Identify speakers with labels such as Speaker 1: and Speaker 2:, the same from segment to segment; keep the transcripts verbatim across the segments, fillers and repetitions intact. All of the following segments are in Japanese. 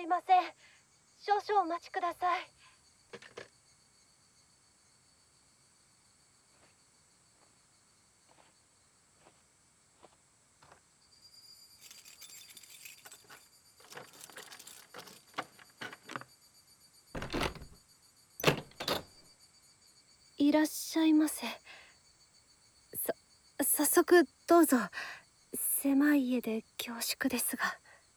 Speaker 1: いません。少々お待ちください。いらっしゃいませ。さ早速どうぞ。狭い家で恐縮ですが。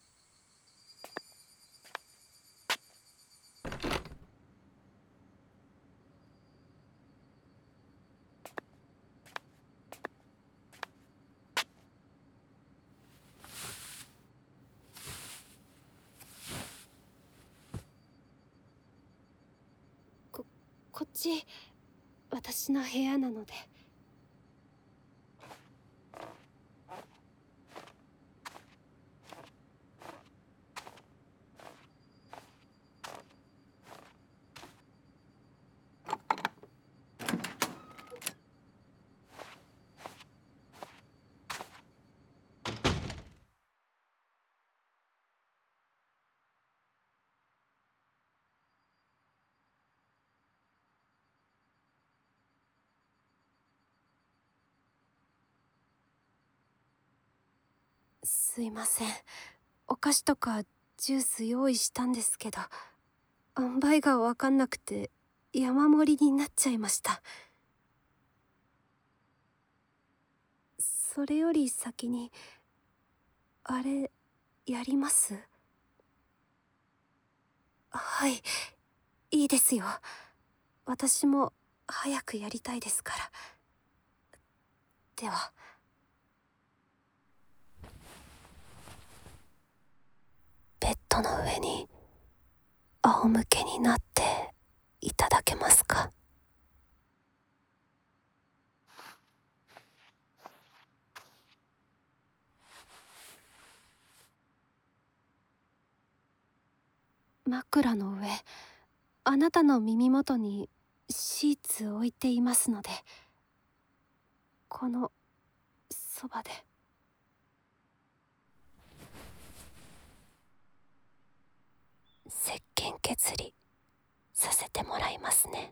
Speaker 1: ここっち私の部屋なので。すいません。お菓子とかジュース用意したんですけど、塩梅が分かんなくて山盛りになっちゃいました。それより先にあれやります？はい、いいですよ。私も早くやりたいですから。では。ベッドの上に仰向けになっていただけますか？枕の上、あなたの耳元にシーツ置いていますので、このそばで。石鹸削りさせてもらいますね。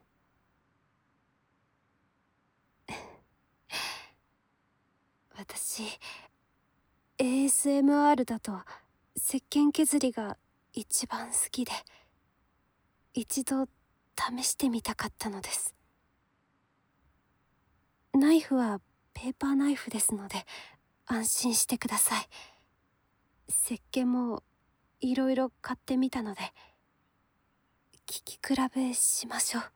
Speaker 1: 私 エーエスエムアール だと石鹸削りが一番好きで、一度試してみたかったのです。ナイフはペーパーナイフですので安心してください。石鹸もいろいろ買ってみたので聞き比べしましょう。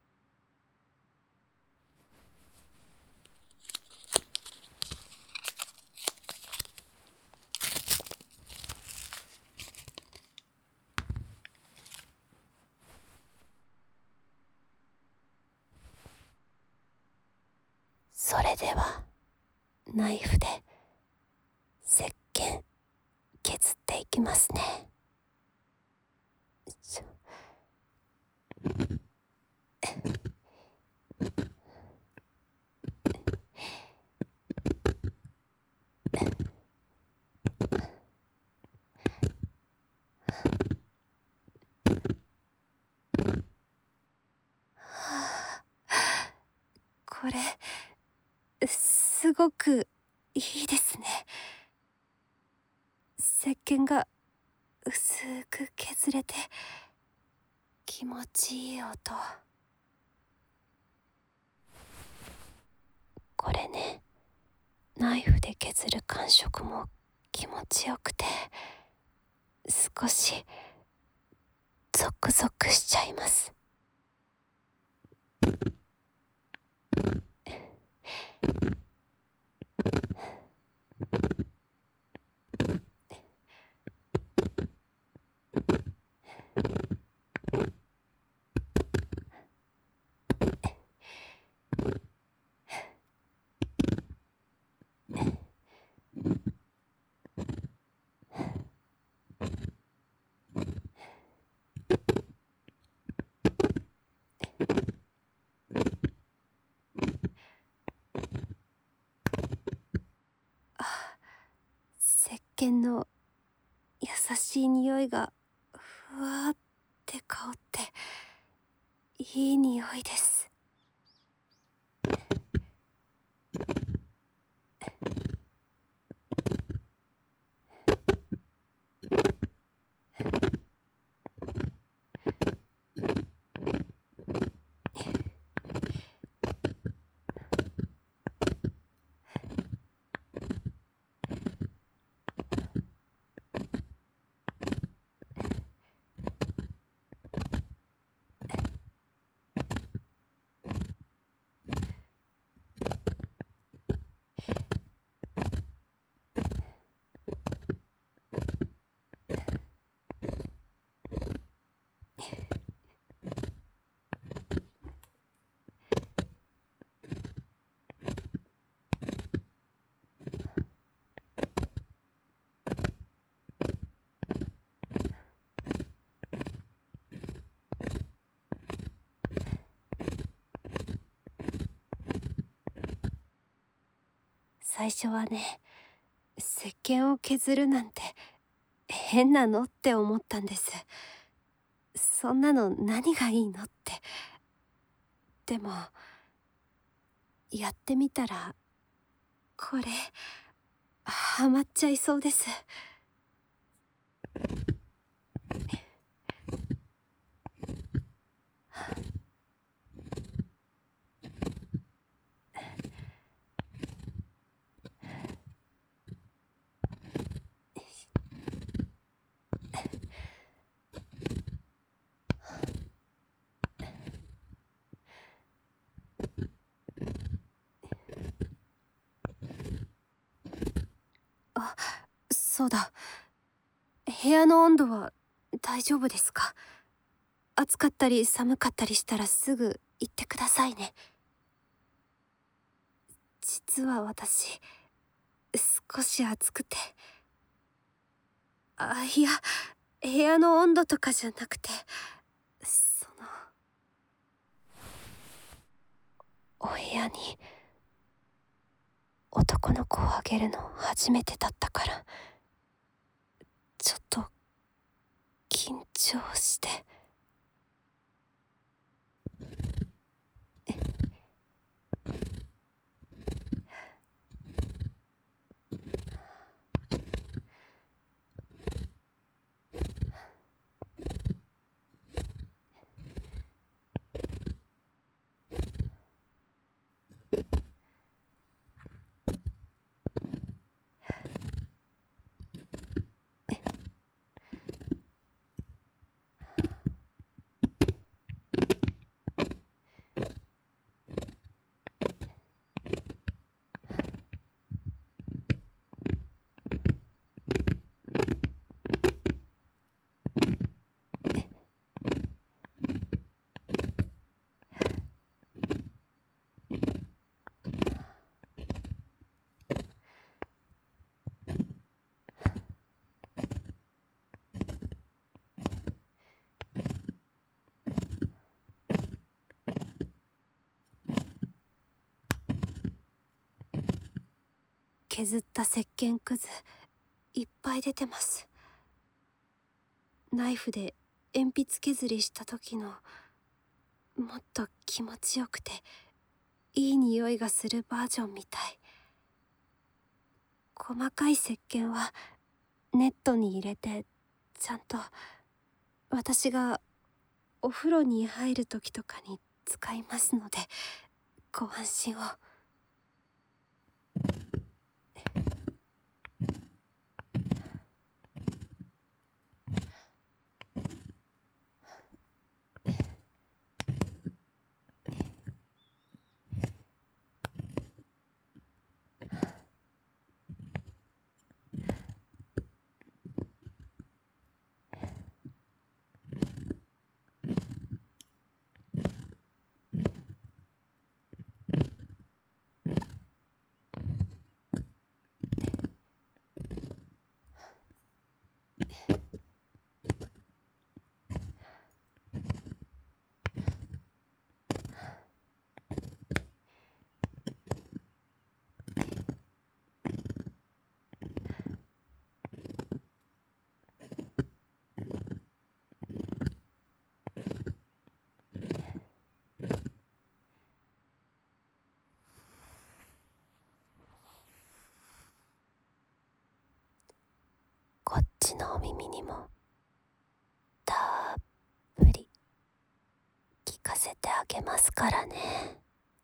Speaker 1: それではナイフで石鹸削っていきますね。これすごくいいですね。石鹸が薄く削れて気持ちいい音。これね、ナイフで削る感触も気持ちよくて、少しゾクゾクしちゃいます。石鹸の優しい匂いがふわーって香っていい匂いです。最初はね、石鹸を削るなんて変なのって思ったんです。そんなの何がいいのって。でもやってみたらこれハマっちゃいそうです。あ、そうだ。部屋の温度は大丈夫ですか？暑かったり寒かったりしたらすぐ言ってくださいね。実は私、少し暑くて。あ、いや、部屋の温度とかじゃなくて、その、お部屋に男の子をあげるの初めてだったから、ちょっと緊張して。削った石鹸くずいっぱい出てます。ナイフで鉛筆削りした時のもっと気持ちよくていい匂いがするバージョンみたい。細かい石鹸はネットに入れてちゃんと私がお風呂に入る時とかに使いますのでご安心を。 げますからね。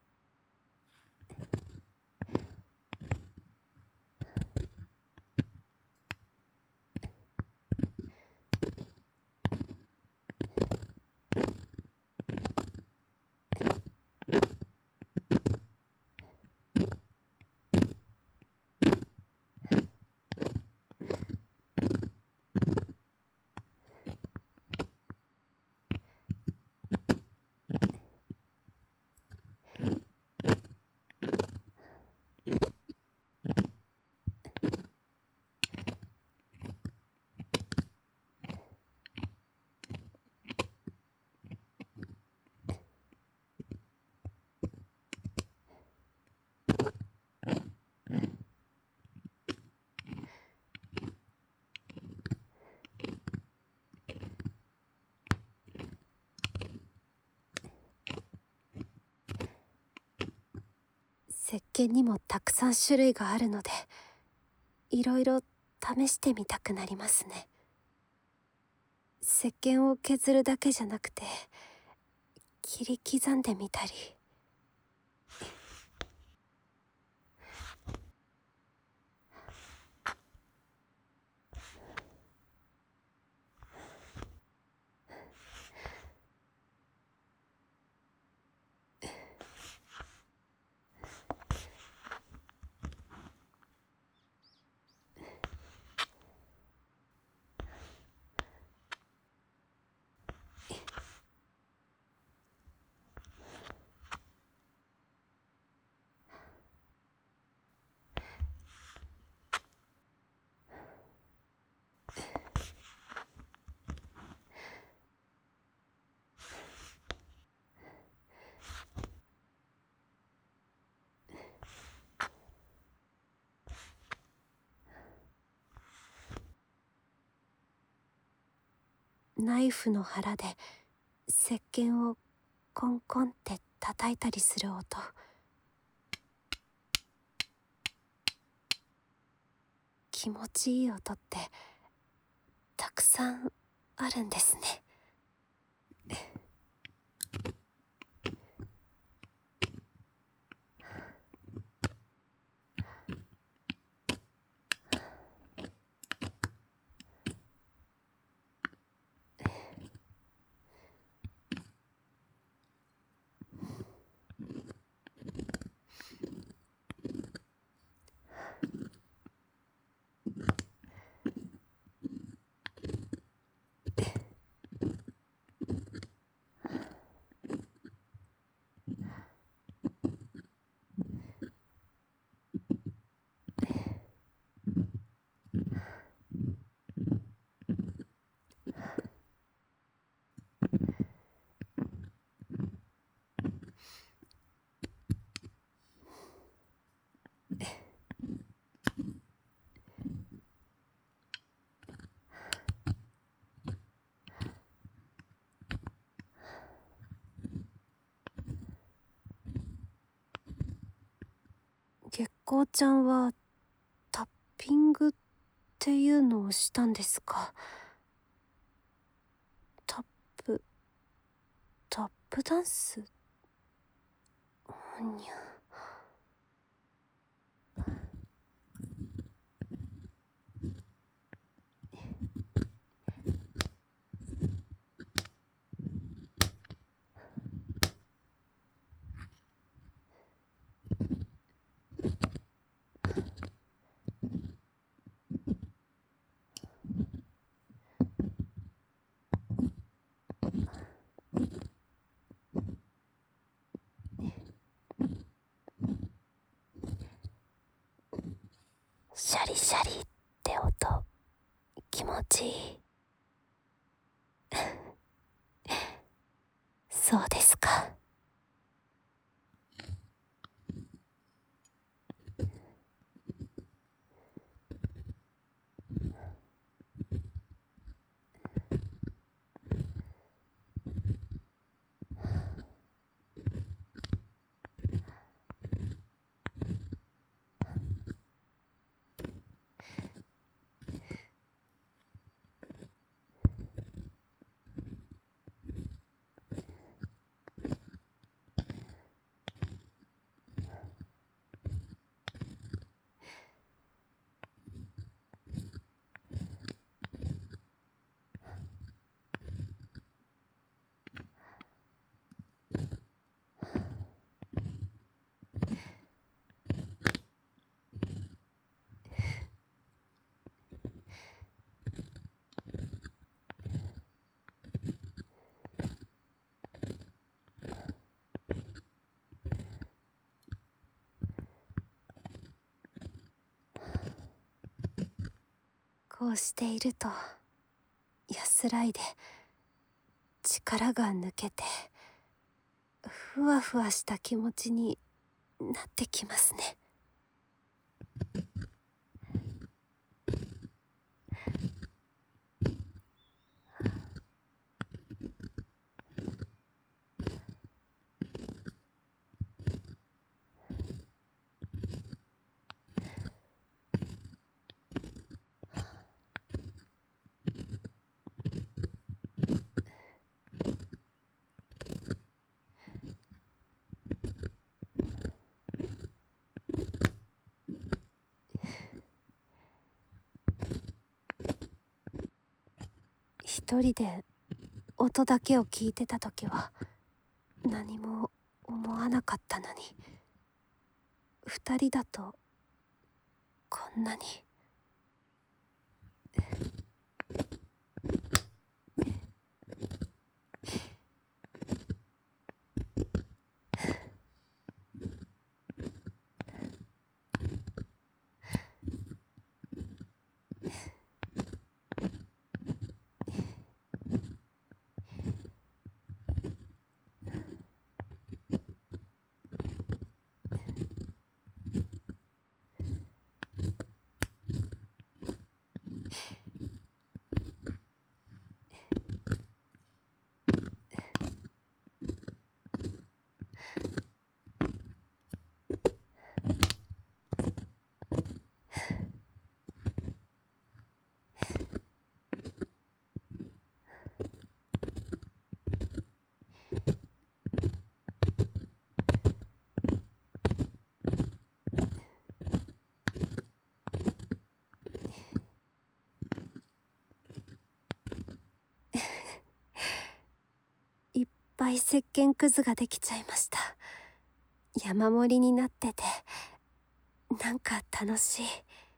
Speaker 1: 石鹸にもたくさん種類があるので、いろいろ試してみたくなりますね。石鹸を削るだけじゃなくて、切り刻んでみたり。ナイフの腹で石鹸をコンコンって叩いたりする音、気持ちいい音ってたくさんあるんですね。月光ちゃんはタッピングっていうのをしたんですか？タップ、タップダンス？にゃ。シャリシャリって音、気持ちいい。そうですか。 こうしていると安らいで力が抜けてふわふわした気持ちになってきますね。一人で音だけを聞いてた時は何も思わなかったのに、二人だとこんなに。いっぱい石鹸くずができちゃいました。山盛りになっててなんか楽しい。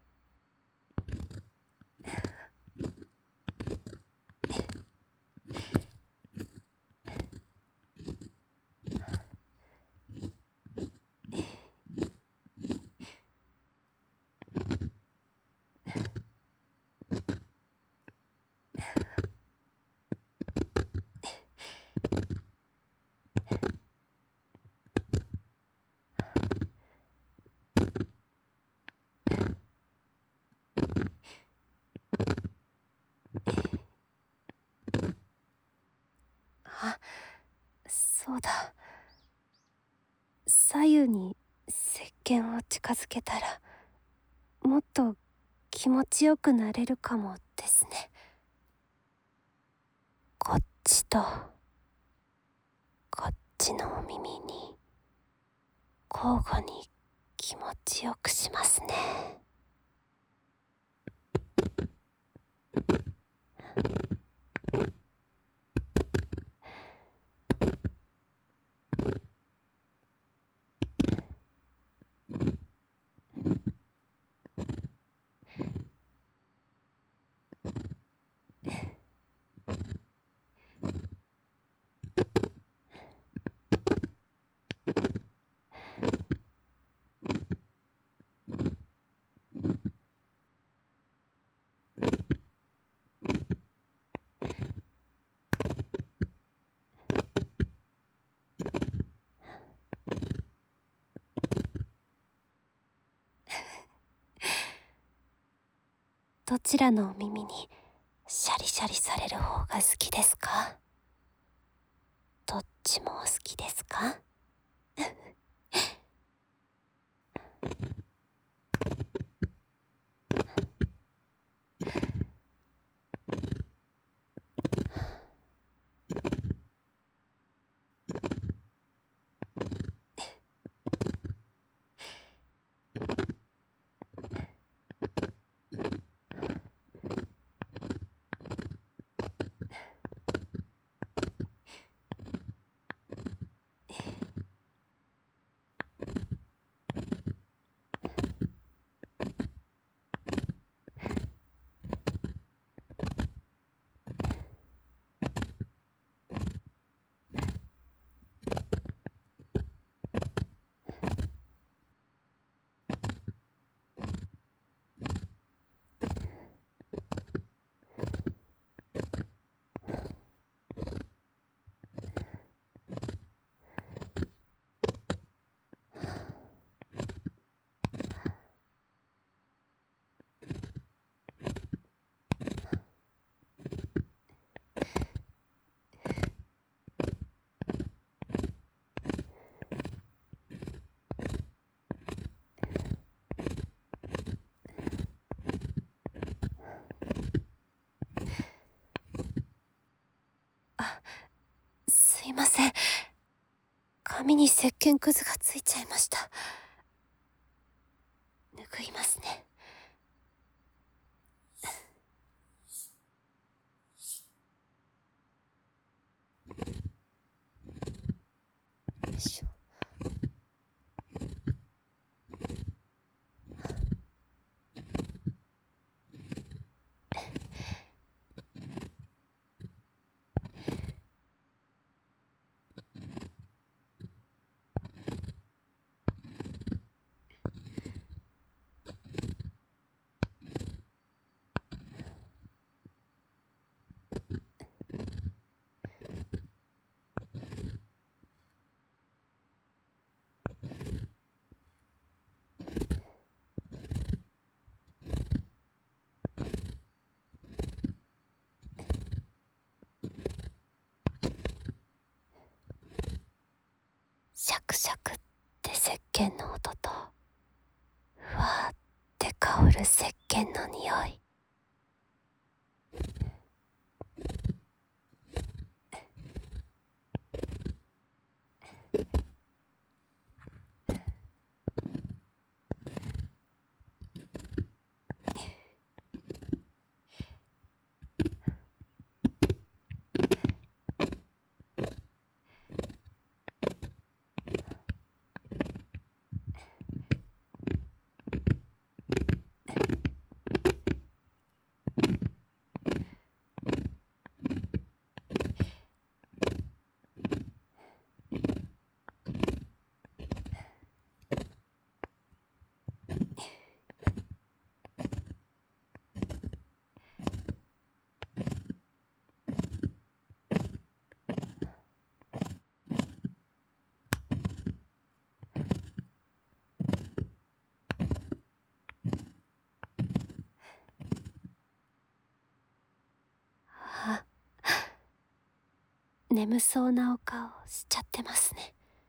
Speaker 1: あ、そうだ。左右に石鹸を近づけたらもっと気持ちよくなれるかもですね。こっちとこっちのお耳に交互に気持ちよくしますね。どちらのお耳にシャリシャリされる方が好きですか？どっちも好きですか？ 髪に石鹸くずがついちゃいました。拭いますね。よいしょ。シャクシャクって石鹸の音と、ふわーって香る石鹸の匂い。あ、眠そうなお顔しちゃってますね。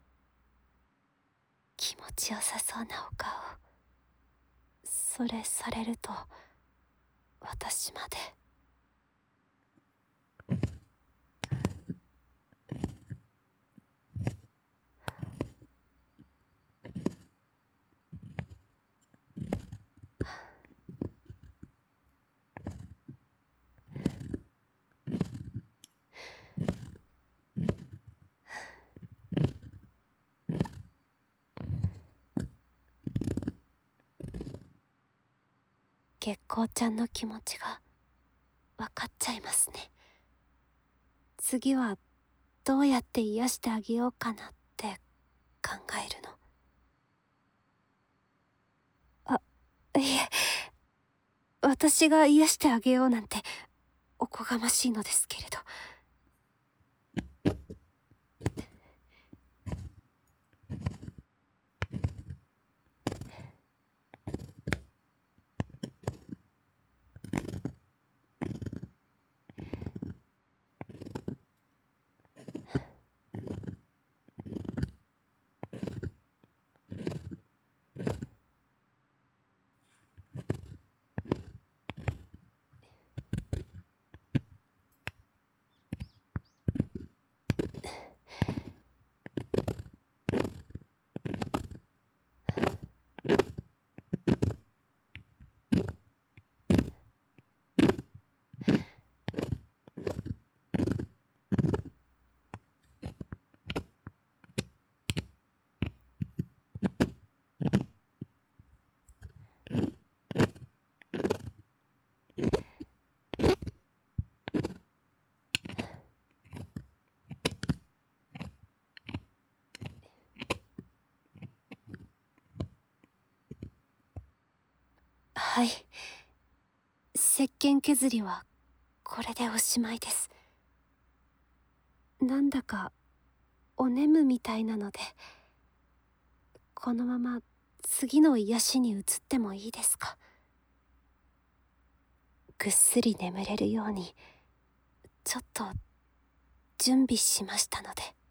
Speaker 1: 気持ちよさそうなお顔。それされると私まで。月光ちゃんの気持ちが分かっちゃいますね。次はどうやって癒してあげようかなって考えるの。あ、いえ、私が癒してあげようなんておこがましいのですけれど。はい。石鹸削りはこれでおしまいです。なんだかお眠みたいなので、このまま次の癒しに移ってもいいですか？ぐっすり眠れるようにちょっと準備しましたので。